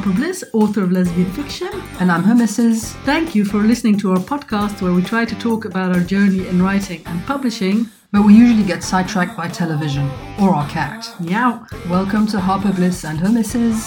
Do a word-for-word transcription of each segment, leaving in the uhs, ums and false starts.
Harper Bliss, author of lesbian fiction. And I'm her missus. Thank you for listening to our podcast where we try to talk about our journey in writing and publishing. But we usually get sidetracked by television or our cat. Meow. Welcome to Harper Bliss and her missus.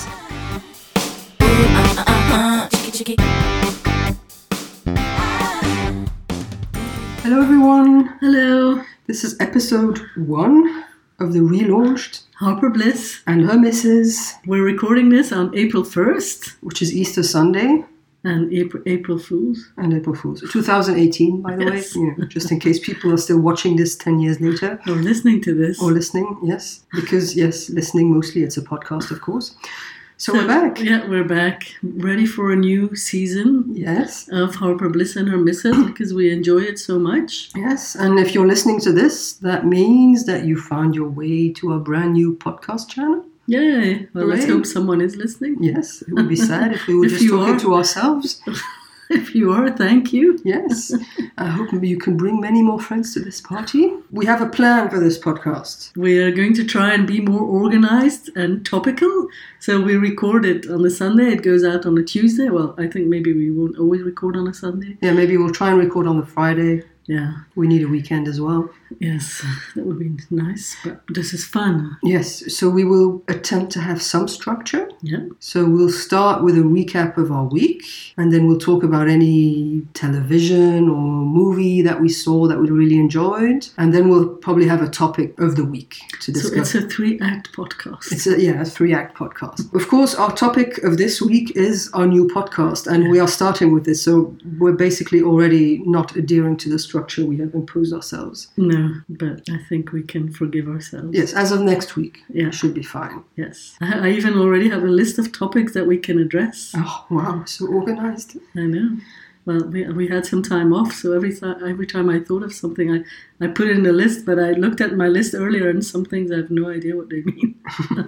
Hello everyone. Hello. This is episode one of the relaunched Harper Bliss and her missus. We're recording this on April first. Which is Easter Sunday. And April, April Fools. And April Fools. twenty eighteen, by the Yes. way. You know, just in case people are still watching this ten years later. Or listening to this. Or listening, yes. Because, yes, listening mostly. It's a podcast, of course. So, so we're back. Yeah, we're back. Ready for a new season. Yes. Of Harper Bliss and her missus because we enjoy it so much. Yes. And if you're listening to this, that means that you found your way to a brand new podcast channel. Yay. Well, Hooray. Let's hope someone is listening. Yes. It would be sad if we were If just you talking are. to ourselves. If you are, thank you. Yes. I hope you can bring many more friends to this party. We have a plan for this podcast. We are going to try and be more organized and topical. So we record it on a Sunday. It goes out on a Tuesday. Well, I think maybe we won't always record on a Sunday. Yeah, maybe we'll try and record on the Friday. Yeah. We need a weekend as well. Yes, that would be nice. But this is fun. Yes, so we will attempt to have some structure. Yeah. So we'll start with a recap of our week, and then we'll talk about any television or movie that we saw that we really enjoyed, and then we'll probably have a topic of the week to discuss. So it's a three-act podcast. It's a, yeah, a three-act podcast. Of course, our topic of this week is our new podcast, and we are starting with this, so we're basically already not adhering to the structure we have imposed ourselves. No, but I think we can forgive ourselves. Yes, as of next week, Yeah. it should be fine. Yes. I, I even already have a list of topics that we can address. Oh, wow, so organized. I know. Well, we we had some time off, so every th- every time I thought of something, I, I put it in the list, but I looked at my list earlier, and some things I have no idea what they mean.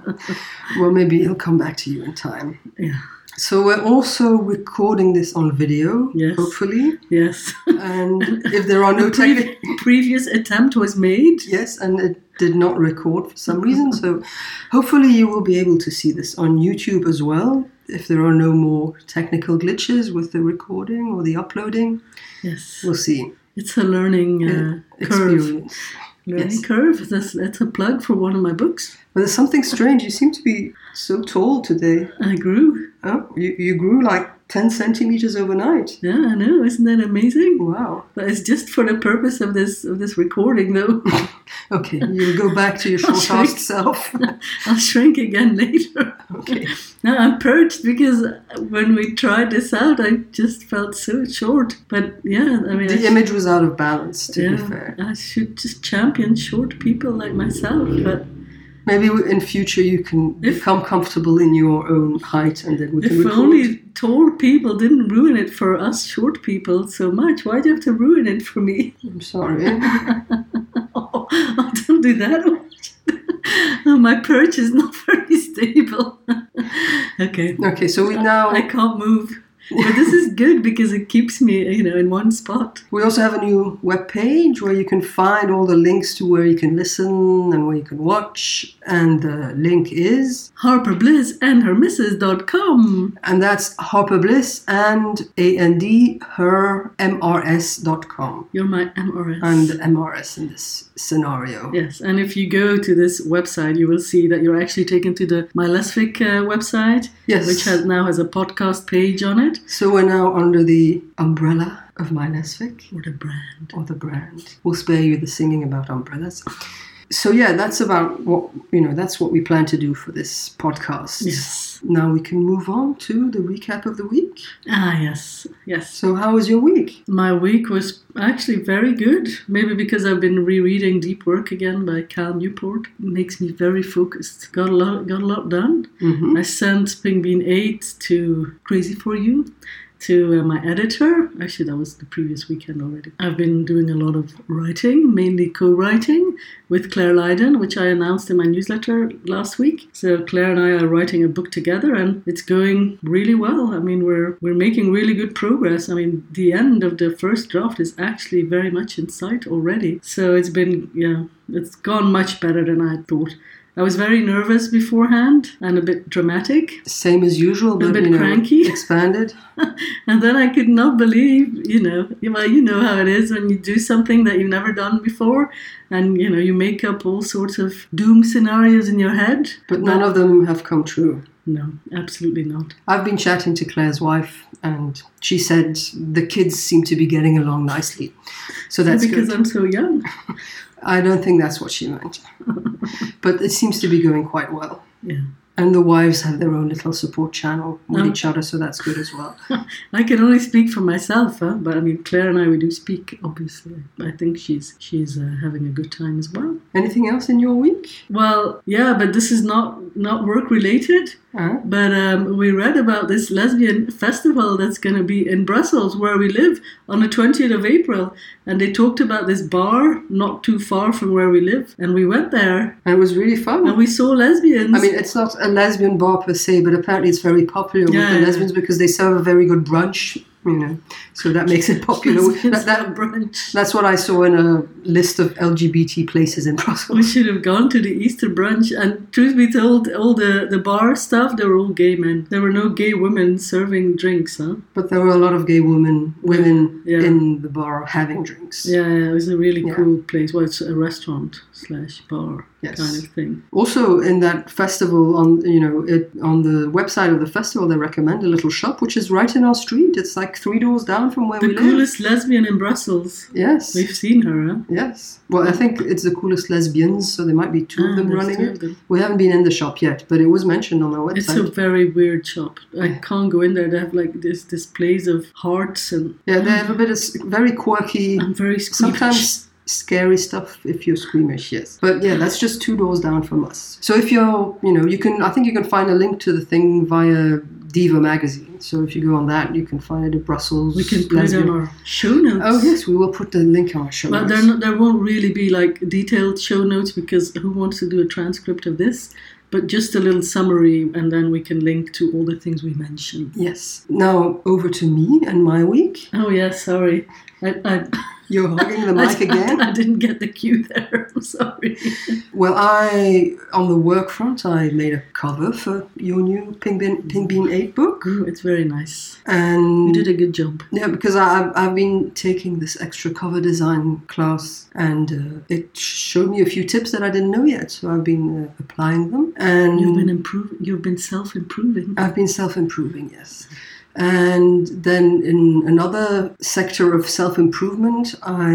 Well, maybe it'll come back to you in time. Yeah. So we're also recording this on video, Yes. hopefully. Yes. And if there are no The previ- technical... previous attempt was made. Yes, and it did not record for some reason. So hopefully you will be able to see this on YouTube as well, if there are no more technical glitches with the recording or the uploading. Yes. We'll see. It's a learning uh, curve. Experience. Learning Yes. curve. That's, that's a plug for one of my books. But there's something strange. You seem to be so tall today. I grew. Oh, you, you grew like ten centimeters overnight. Yeah, I know. Isn't that amazing? Wow. But it's just for the purpose of this of this recording, though. Okay, you go back to your I'll short-assed shrink. self. I'll shrink again later. Okay. No, I'm perched because when we tried this out, I just felt so short. But yeah, I mean, I The image was out of balance, to be yeah, fair. I should just champion short people like myself. But Maybe in future you can If- become comfortable in your own height and then we can if record. only tall people didn't ruin it for us short people so much, why do you have to ruin it for me? I'm sorry. Oh, oh, don't do that. Oh, my perch is not very stable. Okay. Okay, so we now... I can't move. But this is good because it keeps me, you know, in one spot. We also have a new webpage where you can find all the links to where you can listen and where you can watch. And the link is... Harper Bliss and her missus dot com. And that's Harper Bliss and A N D her M R S dot com. You're my M R S. I'm the M R S in this scenario. Yes, and if you go to this website, you will see that you're actually taken to the My Lesfic uh, website, Yes. which has now has a podcast page on it. So we're now under the umbrella of My Lesfic. Or the brand. Or the brand. We'll spare you the singing about umbrellas. So yeah, that's about what, you know, that's what we plan to do for this podcast. Yes. Now we can move on to the recap of the week. Ah, yes, yes. So how was your week? My week was actually very good. Maybe because I've been rereading Deep Work again by Cal Newport. It makes me very focused. Got a lot, got a lot done. Mm-hmm. I sent Ping Bean eight to Crazy For You, to uh, my editor. Actually, that was the previous weekend already. I've been doing a lot of writing, mainly co-writing with Claire Lydon, which I announced in my newsletter last week. So Claire and I are writing a book together, and it's going really well. I mean, we're we're making really good progress. I mean, the end of the first draft is actually very much in sight already. So it's been, yeah, it's gone much better than I thought. I was very nervous beforehand and a bit dramatic. Same as usual, but a bit you know, cranky. expanded. And then I could not believe, you know, well, you know how it is when you do something that you've never done before, and you know you make up all sorts of doom scenarios in your head. But none of them have come true. No, absolutely not. I've been chatting to Claire's wife, and she said the kids seem to be getting along nicely. So that's because good. I'm so young. I don't think that's what she meant. But it seems to be going quite well. Yeah. And the wives have their own little support channel with Um, each other, so that's good as well. I can only speak for myself, huh? But I mean, Claire and I, we do speak, obviously. I think she's she's uh, having a good time as well. Anything else in your week? Well, yeah, but this is not, not work-related. Uh, But um, we read about this lesbian festival that's going to be in Brussels, where we live, on the twentieth of April. And they talked about this bar not too far from where we live. And we went there. and it was really fun. And we saw lesbians. I mean, it's not a lesbian bar per se, but apparently it's very popular Yeah, with the yeah. lesbians because they serve a very good brunch, you know. So that makes it popular. Lesbians that, that, have brunch. that's what I saw in a list of L G B T places in We Brussels. should have gone to the Easter brunch. And truth be told, all the, the bar stuff, they were all gay men. There were no gay women serving drinks, huh? But there were a lot of gay women women Yeah. in the bar having drinks. Yeah, yeah, it was a really Yeah. cool place. Well, it's a restaurant slash bar Yes. kind of thing. Also, in that festival, on you know, it, on the website of the festival, they recommend a little shop which is right in our street. It's like three doors down from where The we live. coolest lesbian in Brussels. Yes, We've seen her, huh? yes. Well, I think it's the coolest lesbians, so there might be two Ah, of them there's running two it. of them. We haven't been in the shop yet, but it was mentioned on our It's website. a very weird shop. I can't go in there. They have like this displays of hearts and Yeah, they have a bit of s- very quirky, I'm very squeamish. sometimes scary stuff if you're squeamish, yes. But yeah, that's just two doors down from us. So if you're, you know, you can, I think you can find a link to the thing via Diva magazine. So if you go on that, you can find it in Brussels. We can put it lesbian- on our show notes. Oh yes, we will put the link on our show But notes. there, no, there won't really be like detailed show notes because who wants to do a transcript of this? But just a little summary, and then we can link to all the things we mentioned. Yes. Now over to me and my week. Oh yeah, sorry. I, I, You're hogging the I, mic again. I, didn't get the cue there. I'm sorry. Well, I, on the work front, I made a cover for your new Pink Bean, Pink Bean eight book. Ooh, it's very nice. And You did a good job. yeah, because I, I've, I've been taking this extra cover design class, and uh, it showed me a few tips that I didn't know yet. So I've been uh, applying them, and You've been improving. You've been self-improving. I've been self-improving, yes. And then in another sector of self-improvement,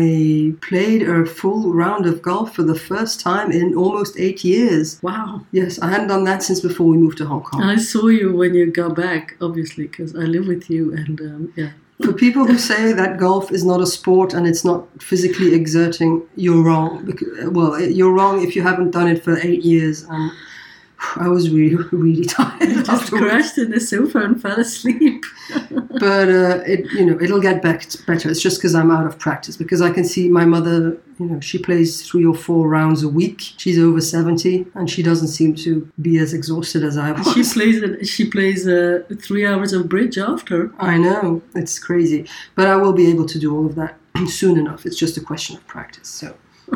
I played a full round of golf for the first time in almost eight years. Wow. Yes, I hadn't done that since before we moved to Hong Kong. I saw you when you got back, obviously, because I live with you, and um, yeah. For people who say that golf is not a sport and it's not physically exerting, you're wrong. Because, well, you're wrong if you haven't done it for eight years. And I was really, really tired I just afterwards. crashed in the sofa and fell asleep. But uh, it, you know, it'll get back better. It's just because I'm out of practice. Because I can see my mother, you know, she plays three or four rounds a week. She's over seventy, and she doesn't seem to be as exhausted as I was. She plays. She plays uh, three hours of bridge after. I know, it's crazy. But I will be able to do all of that soon enough. It's just a question of practice. So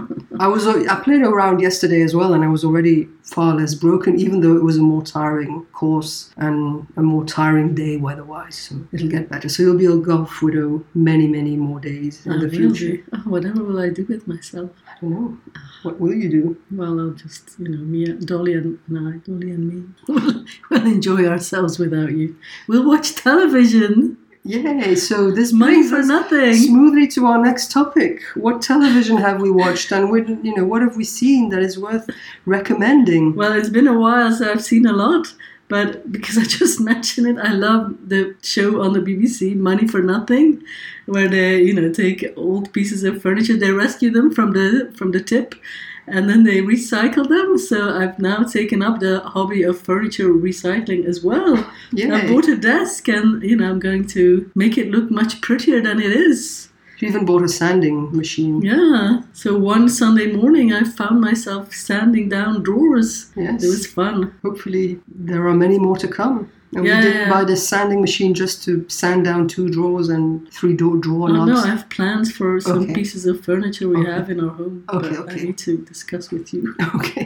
I was I played around yesterday as well, and I was already far less broken, even though it was a more tiring course and a more tiring day weather-wise. So it'll get better. So you'll be a golf widow many, many more days in Oh, the really? future. Oh, whatever will I do with myself? I don't know. What will you do? Well, I'll just, you know, me, Dolly and, and I, Dolly and me, we'll, we'll enjoy ourselves without you. We'll watch television. Yay! So this Money brings for us nothing. smoothly to our next topic. What television have we watched, and what, you know, what have we seen that is worth recommending? Well, it's been a while, so I've seen a lot. But because I just mentioned it, I love the show on the B B C, Money for Nothing, where they, you know, take old pieces of furniture, they rescue them from the from the tip, and then they recycle them. So I've now taken up the hobby of furniture recycling as well. Yay. I bought a desk, and you know, I'm going to make it look much prettier than it is. You even bought a sanding machine. Yeah. So one Sunday morning, I found myself sanding down drawers. Yes. It was fun. Hopefully there are many more to come. And Yeah, we didn't yeah. buy this sanding machine just to sand down two drawers and three door drawer Oh knobs. no, I have plans for some Okay. pieces of furniture we Okay. have in our home. Okay, but okay. I need to discuss with you. Okay.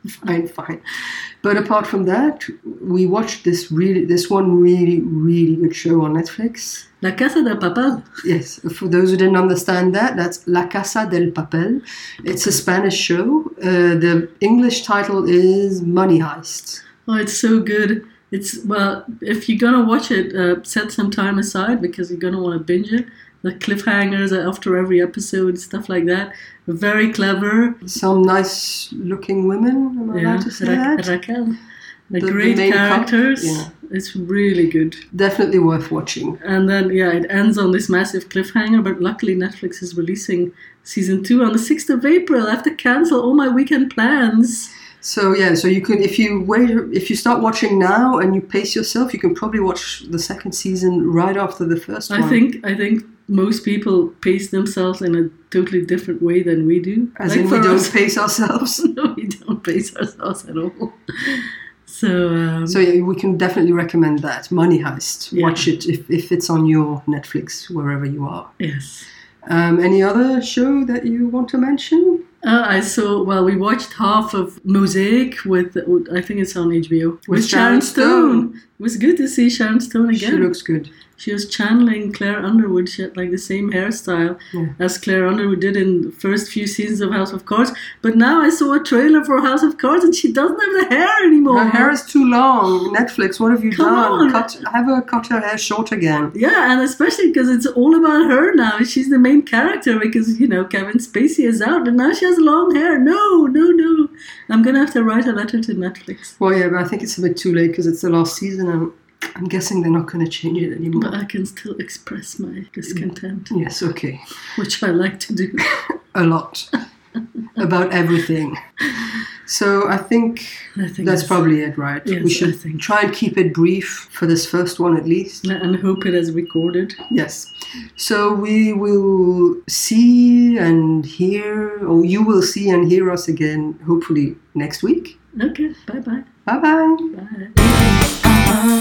fine, fine. But apart from that, we watched this really, this one really, really good show on Netflix. La Casa del Papel. Yes, for those who didn't understand that, that's La Casa del Papel. It's a Spanish show. Uh, the English title is Money Heist. Oh, it's so good. It's, well, if you're going to watch it, uh, set some time aside because you're going to want to binge it. The cliffhangers after every episode, stuff like that. Very clever. Some nice looking women, am I Yeah, allowed to say Ra- that? Raquel. The, The- the great main co- characters. yeah. It's really good. Definitely worth watching. And then, yeah, it ends on this massive cliffhanger, but luckily Netflix is releasing season two on the sixth of April. I have to cancel all my weekend plans. So yeah, so you can, if you wait, if you start watching now and you pace yourself, you can probably watch the second season right after the first I one. think I think most people pace themselves in a totally different way than we do. As Like in, we for don't us- pace ourselves. No, we don't pace ourselves at all. So, um, So yeah, we can definitely recommend that. Money Heist. Yeah. Watch it if, if it's on your Netflix, wherever you are. yes. Um, any other show that you want to mention? Uh, I saw, well, we watched half of Mosaic with, I think it's on H B O, with, Sharon Sharon Stone. It was good to see Sharon Stone again. She looks good. She was channeling Claire Underwood. She had like the same hairstyle Yeah. as Claire Underwood did in the first few seasons of House of Cards. But now I saw a trailer for House of Cards and she doesn't have the hair anymore. Her hair is too long. Netflix, what have you Come done? on. Cut, have her cut her hair short again. Yeah, and especially because it's all about her now. She's the main character because, you know, Kevin Spacey is out and now she has long hair. No, no, no. I'm going to have to write a letter to Netflix. Well, yeah, but I think it's a bit too late because it's the last season and I'm guessing they're not going to change it anymore. But I can still express my discontent, Yes, okay. which I like to do. A lot. About everything. So I think I think that's probably it, right? Yes, we should I think. try and keep it brief for this first one at least. And hope it is recorded. Yes. So we will see and hear, or you will see and hear us again, hopefully next week. Okay, bye-bye. Bye-bye. Bye.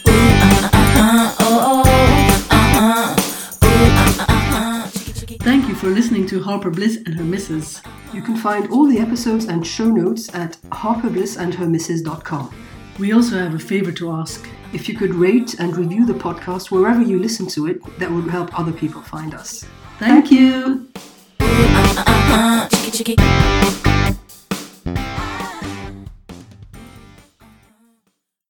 Thank you for listening to Harper Bliss and Her Missus. You can find all the episodes and show notes at harper bliss and her missus dot com. We also have a favor to ask. If you could rate and review the podcast wherever you listen to it, that would help other people find us. Thank you. Chicky, chicky.